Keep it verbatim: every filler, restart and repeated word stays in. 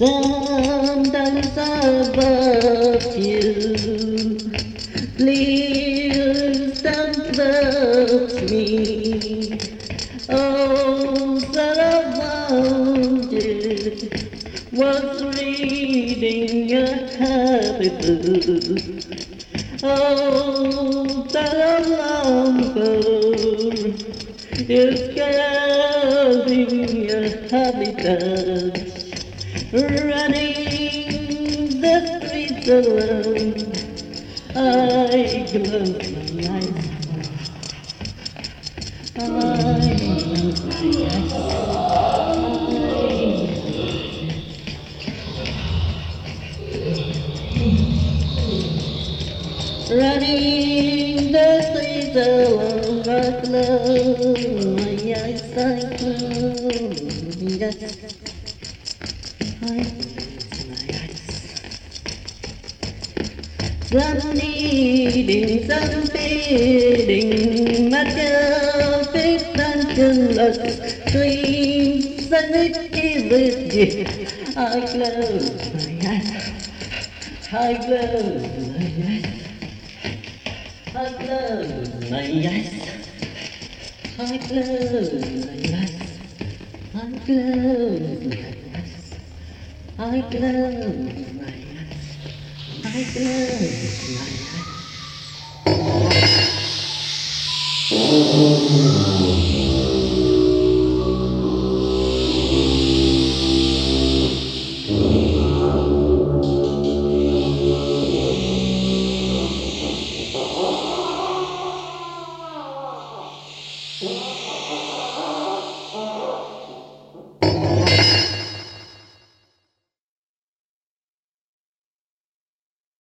Sometimes above you, please don't love me. Oh, that I wanted was reading a happy book. Oh, that I long for is carrying a happy touch. Running the streets alone, I close my eyes. I close my eyes. Running the streets alone, I close my eyes. I close my eyes. Some needing, some feeding, myself is unconless, dreams and it is I close my eyes, I close my eyes, I close my eyes, I close my eyes, I close my eyes, I close my eyes. I close my eyes. Oh,